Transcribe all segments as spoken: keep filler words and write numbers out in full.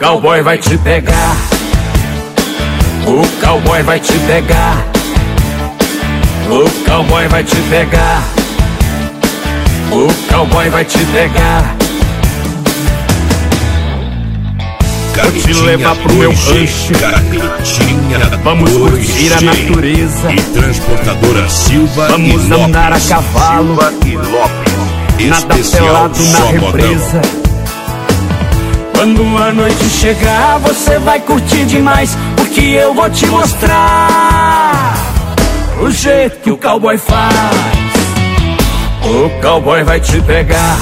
cowboy vai te pegar. O cowboy vai te pegar. O cowboy vai te pegar. O cowboy vai te pegar. Vou te levar pro meu rancho. Vamos curtir a natureza. E transportadora Silva. Vamos e andar Lopes. a cavalo. Silva e Lopes. Nada Especial pelado na só represa. modão. Quando a noite chegar, você vai curtir demais, porque eu vou te mostrar o jeito que o cowboy faz. O cowboy vai te pegar.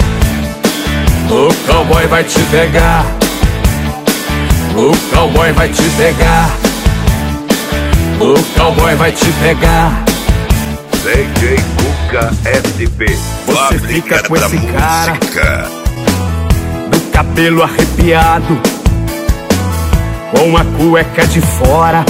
O cowboy vai te pegar. O cowboy vai te pegar. O cowboy vai te pegar. D J Cuca S P. Você fica com da esse cara, música. do cabelo arrepiado, com a cueca de fora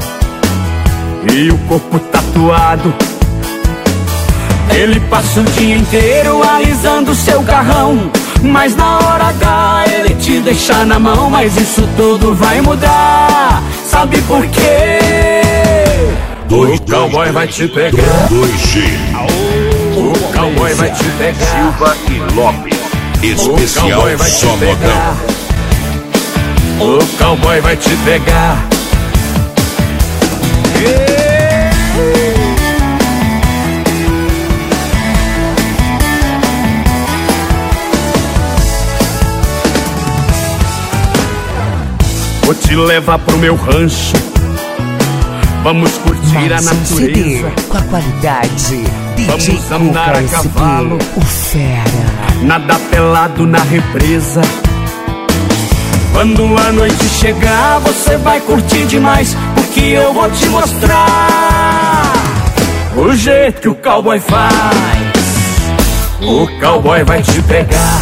e o corpo tatuado. Ele passa o dia inteiro alisando seu carrão, mas na hora H ele te deixa na mão. Mas isso tudo vai mudar, sabe por quê? O cowboy vai te pegar. dois G. O cowboy vai te pegar. Silva e Lopes. O Especial cowboy vai te só modão. pegar. O cowboy vai te pegar. Vou te levar pro meu rancho. Vamos curtir a Mais um C D natureza. com a qualidade D J Vamos andar Cuca a S P, cavalo. o fera. Nada pelado na represa. Quando a noite chegar, você vai curtir demais, porque eu vou te mostrar o jeito que o cowboy faz. O cowboy vai te pegar.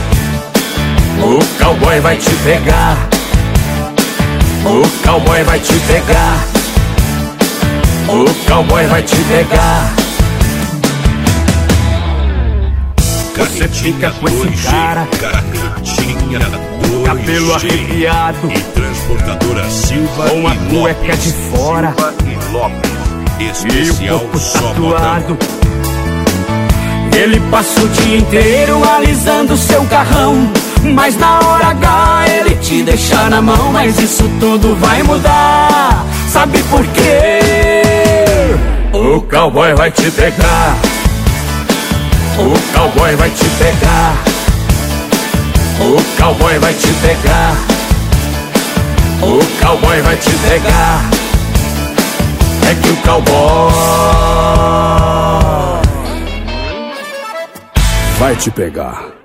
O cowboy vai te pegar. O cowboy vai te pegar. O cowboy vai te pegar. Você fica com esse cara, Canetinha, cabelo arrepiado, e transportadora Silva com a e cueca Lopes. de fora Silva e Lopes. e o Especial corpo só modão. tatuado. Ele passa o dia inteiro alisando seu carrão, mas na hora H ele te deixa na mão. Mas isso tudo vai mudar, sabe por quê? O cowboy vai te pegar. O cowboy vai te pegar. O cowboy vai te pegar. O cowboy vai te pegar. É que o cowboy vai te pegar.